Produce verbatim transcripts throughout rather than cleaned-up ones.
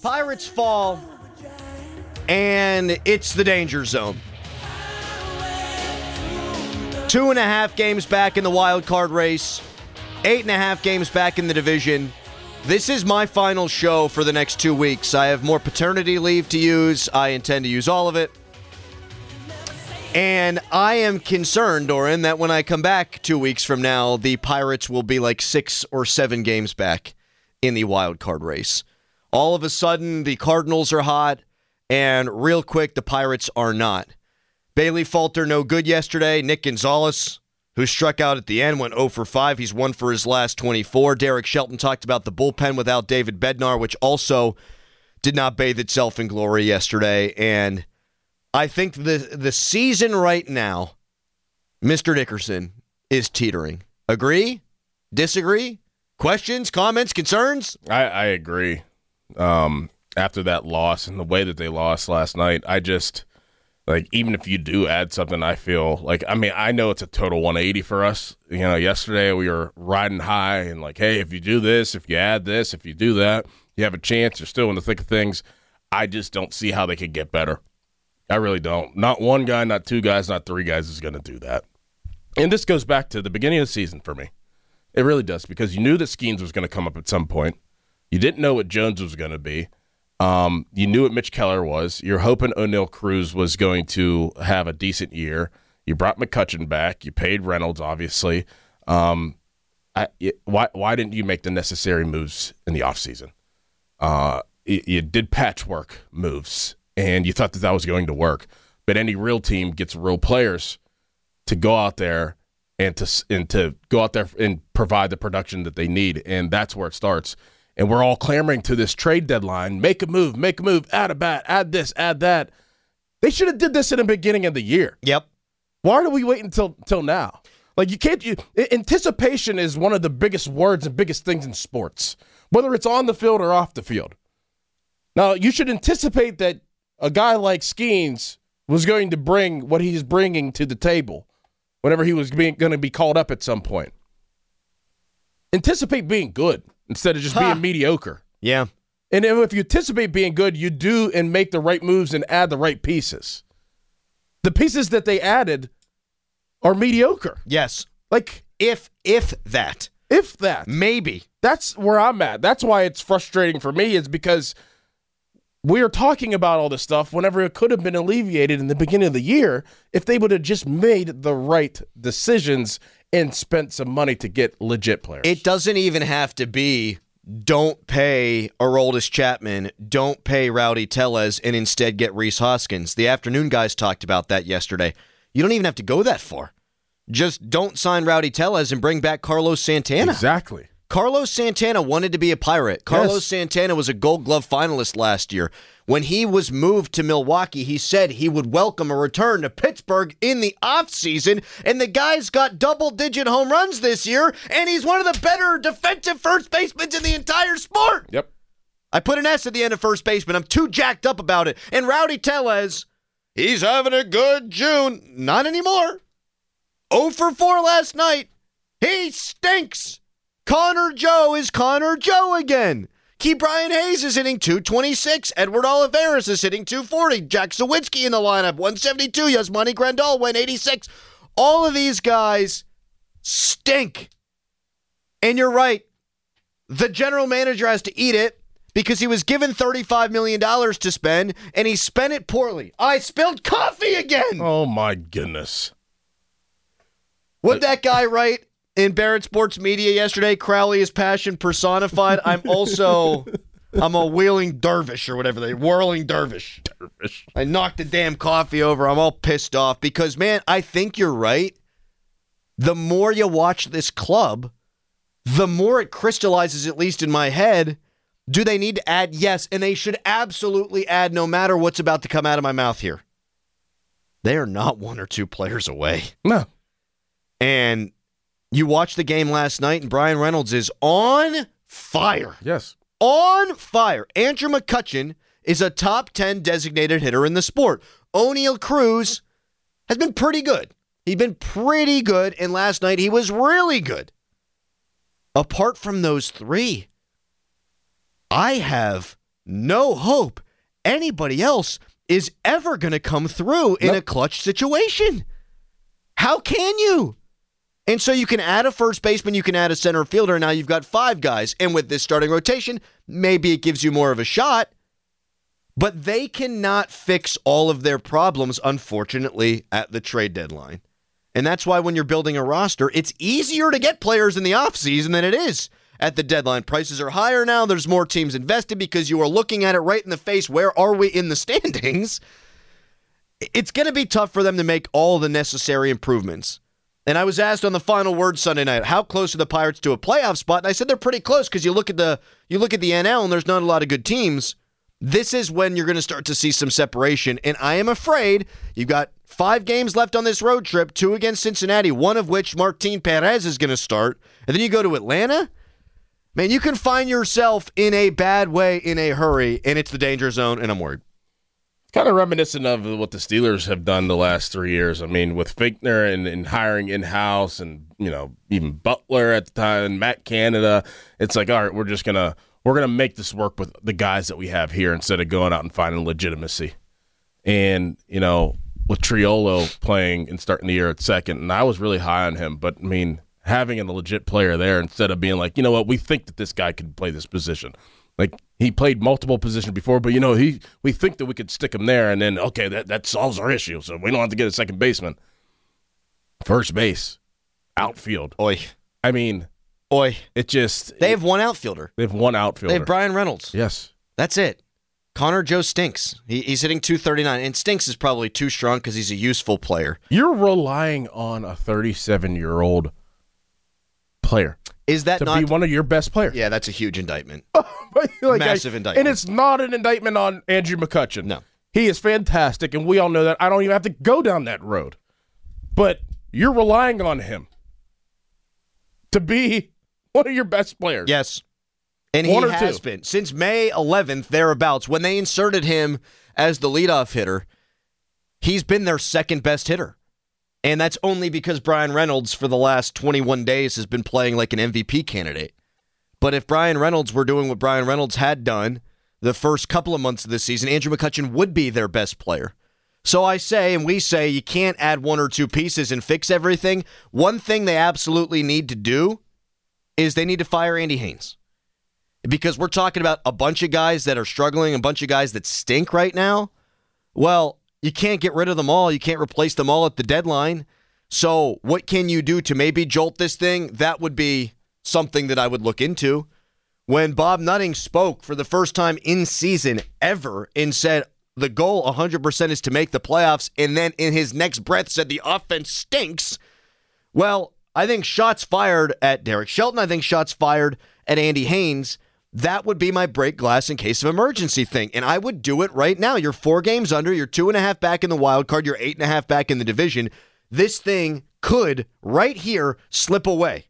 Pirates fall, and it's the danger zone. Two and a half games back in the wild card race, eight and a half games back in the division. This is my final show for the next two weeks. I have more paternity leave to use. I intend to use all of it. And I am concerned, Doran, that when I come back two weeks from now, the Pirates will be like six or seven games back in the wild card race. All of a sudden, the Cardinals are hot, and real quick, the Pirates are not. Bailey Falter, no good yesterday. Nick Gonzalez, who struck out at the end, went oh for five. He's one for his last twenty-four. Derek Shelton talked about the bullpen without David Bednar, which also did not bathe itself in glory yesterday. And I think the the season right now, Mister Dickerson, is teetering. Agree? Disagree? Questions, comments, concerns? I, I agree. Um, after that loss and the way that they lost last night, I just... Like, even if you do add something, I feel like, I mean, I know it's a total one eighty for us. You know, yesterday we were riding high and like, hey, if you do this, if you add this, if you do that, you have a chance. You're still in the thick of things. I just don't see how they could get better. I really don't. Not one guy, not two guys, not three guys is going to do that. And this goes back to the beginning of the season for me. It really does, because you knew that Skeens was going to come up at some point. You didn't know what Jones was going to be. Um, you knew what Mitch Keller was. You're hoping O'Neal Cruz was going to have a decent year. You brought McCutchen back. You paid Reynolds, obviously. Um, I, it, why why didn't you make the necessary moves in the offseason? Uh, you, you did patchwork moves, and you thought that that was going to work. But any real team gets real players to go out there and to and to go out there and provide the production that they need, and that's where it starts. And we're all clamoring to this trade deadline. Make a move, make a move, add a bat, add this, add that. They should have did this in the beginning of the year. Yep. Why do we wait until until now? Like, you can't. You, anticipation is one of the biggest words and biggest things in sports, whether it's on the field or off the field. Now, you should anticipate that a guy like Skeens was going to bring what he's bringing to the table whenever he was being, going to be called up at some point. Anticipate being good instead of just huh. being mediocre. Yeah. And if you anticipate being good, you do and make the right moves and add the right pieces. The pieces that they added are mediocre. Yes. Like, if if that. If that. Maybe. That's where I'm at. That's why it's frustrating for me, is because we are talking about all this stuff whenever it could have been alleviated in the beginning of the year if they would have just made the right decisions and spent some money to get legit players. It doesn't even have to be don't pay Aroldis Chapman, don't pay Rowdy Tellez, and instead get Rhys Hoskins. The afternoon guys talked about that yesterday. You don't even have to go that far. Just don't sign Rowdy Tellez and bring back Carlos Santana. Exactly. Carlos Santana wanted to be a Pirate. Carlos yes. Santana was a Gold Glove finalist last year. When he was moved to Milwaukee, he said he would welcome a return to Pittsburgh in the offseason, and the guy's got double-digit home runs this year, and he's one of the better defensive first basemen in the entire sport. Yep. I put an S at the end of first baseman. I'm too jacked up about it. And Rowdy Tellez, he's having a good June. Not anymore. oh for four last night. He stinks. Connor Joe is Connor Joe again. Key Brian Hayes is hitting two twenty-six. Edward Olivares is hitting two forty. Jack Sawinski in the lineup, one seventy-two. Yasmani Grandal, one eighty-six. All of these guys stink. And you're right. The general manager has to eat it because he was given thirty-five million dollars to spend, and he spent it poorly. I spilled coffee again. Oh, my goodness. What'd that guy write in Barrett Sports Media yesterday? Crowley is passion personified. I'm also, I'm a wheeling dervish or whatever they, whirling dervish. Dervish. I knocked the damn coffee over. I'm all pissed off because, man, I think you're right. The more you watch this club, the more it crystallizes, at least in my head. Do they need to add? Yes, and they should absolutely add no matter what's about to come out of my mouth here. They are not one or two players away. No. And you watched the game last night, and Brian Reynolds is on fire. Yes. On fire. Andrew McCutchen is a top ten designated hitter in the sport. O'Neal Cruz has been pretty good. He's been pretty good, and last night he was really good. Apart from those three, I have no hope anybody else is ever going to come through in Nope. a clutch situation. How can you? And so you can add a first baseman, you can add a center fielder, and now you've got five guys. And with this starting rotation, maybe it gives you more of a shot. But they cannot fix all of their problems, unfortunately, at the trade deadline. And that's why when you're building a roster, it's easier to get players in the offseason than it is at the deadline. Prices are higher now. There's more teams invested because you are looking at it right in the face. Where are we in the standings? It's going to be tough for them to make all the necessary improvements. And I was asked on the Final Word Sunday night, how close are the Pirates to a playoff spot? And I said they're pretty close because you look at the you look at the N L and there's not a lot of good teams. This is when you're going to start to see some separation. And I am afraid you've got five games left on this road trip, two against Cincinnati, one of which Martin Perez is going to start. And then you go to Atlanta. Man, you can find yourself in a bad way in a hurry, and it's the danger zone, and I'm worried. Kind of reminiscent of what the Steelers have done the last three years. I mean, with Finkner and, and hiring in-house and, you know, even Butler at the time and Matt Canada, it's like, all right, we're just going to we're gonna make this work with the guys that we have here instead of going out and finding legitimacy. And, you know, with Triolo playing and starting the year at second, and I was really high on him, but, I mean, having a legit player there instead of being like, you know what, we think that this guy can play this position. Like, he played multiple positions before, but, you know, he we think that we could stick him there, and then, okay, that, that solves our issue, so we don't have to get a second baseman. First base, outfield. Oi. I mean, Oi. it just... They have one outfielder. They have one outfielder. They have Brian Reynolds. Yes. That's it. Connor Joe Stinks. He, he's hitting two thirty-nine, and Stinks is probably too strong because he's a useful player. You're relying on a thirty-seven-year-old player Is that to not... be one of your best players. Yeah, that's a huge indictment. Like, Massive I, indictment. And it's not an indictment on Andrew McCutchen. No. He is fantastic, and we all know that. I don't even have to go down that road. But you're relying on him to be one of your best players. Yes. And One he or has two. been. Since May eleventh, thereabouts, when they inserted him as the leadoff hitter, he's been their second best hitter. And that's only because Brian Reynolds, for the last twenty-one days, has been playing like an M V P candidate. But if Brian Reynolds were doing what Brian Reynolds had done the first couple of months of the season, Andrew McCutchen would be their best player. So I say, and we say, you can't add one or two pieces and fix everything. One thing they absolutely need to do is they need to fire Andy Haynes. Because we're talking about a bunch of guys that are struggling, a bunch of guys that stink right now. Well, you can't get rid of them all. You can't replace them all at the deadline. So what can you do to maybe jolt this thing? That would be something that I would look into. When Bob Nutting spoke for the first time in season ever and said the goal one hundred percent is to make the playoffs, and then in his next breath said the offense stinks. Well, I think shots fired at Derek Shelton. I think shots fired at Andy Haynes. That would be my break glass in case of emergency thing. And I would do it right now. You're four games under. You're two and a half back in the wild card. You're eight and a half back in the division. This thing could, right here, slip away.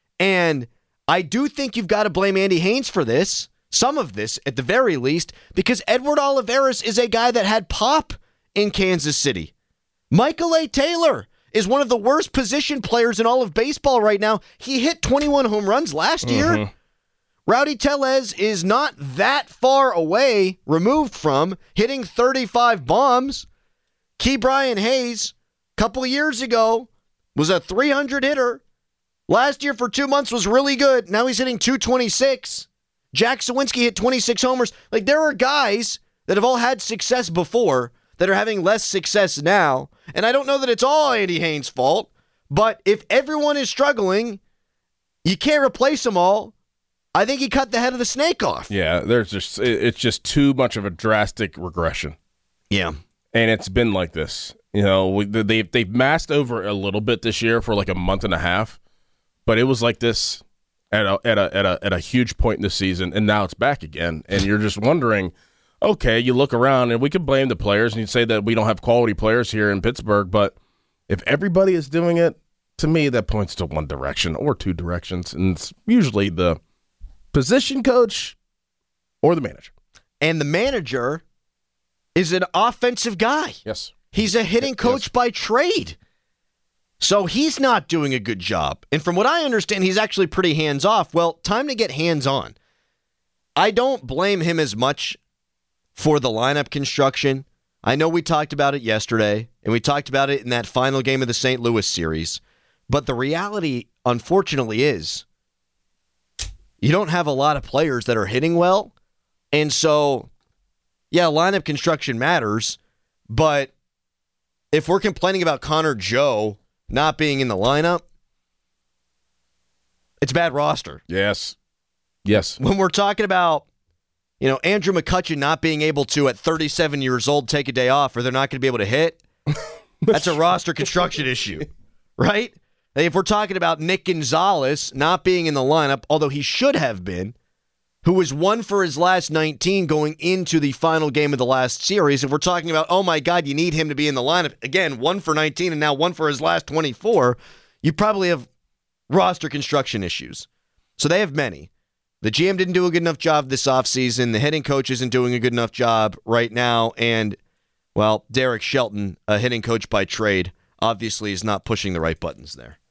And I do think you've got to blame Andy Haynes for this. Some of this, at the very least, because Edward Olivares is a guy that had pop in Kansas City. Michael A. Taylor is one of the worst position players in all of baseball right now. He hit twenty-one home runs last Mm-hmm. year. Rowdy Tellez is not that far away, removed from, hitting thirty-five bombs. Key Brian Hayes, a couple of years ago, was a three hundred hitter. Last year for two months was really good. Now he's hitting two twenty-six. Jack Sawinski hit twenty-six homers. Like, there are guys that have all had success before that are having less success now. And I don't know that it's all Andy Haynes' fault, but if everyone is struggling, you can't replace them all. I think he cut the head of the snake off. Yeah, there's just it- it's just too much of a drastic regression. Yeah. And it's been like this. You know, we, they've, they've masked over a little bit this year for like a month and a half, but it was like this at a, at a, at a, at a huge point in the season, and now it's back again. And you're just wondering, okay, you look around, and we could blame the players, and you say that we don't have quality players here in Pittsburgh, but if everybody is doing it, to me, that points to one direction or two directions, and it's usually the position coach or the manager. And the manager is an offensive guy. Yes. He's a hitting coach Yes. by trade. So he's not doing a good job. And from what I understand, he's actually pretty hands-off. Well, time to get hands-on. I don't blame him as much for the lineup construction. I know we talked about it yesterday, and we talked about it in that final game of the Saint Louis series. But the reality, unfortunately, is you don't have a lot of players that are hitting well. And so, yeah, lineup construction matters. But if we're complaining about Connor Joe not being in the lineup, it's a bad roster. Yes. Yes. When we're talking about, you know, Andrew McCutchen not being able to, at thirty-seven years old, take a day off or they're not going to be able to hit, that's a roster construction issue, right? If we're talking about Nick Gonzalez not being in the lineup, although he should have been, who was one for his last nineteen going into the final game of the last series, if we're talking about, oh my God, you need him to be in the lineup, again, one for nineteen and now one for his last twenty-four, you probably have roster construction issues. So they have many. The G M didn't do a good enough job this offseason. The hitting coach isn't doing a good enough job right now. And, well, Derek Shelton, a hitting coach by trade, obviously is not pushing the right buttons there.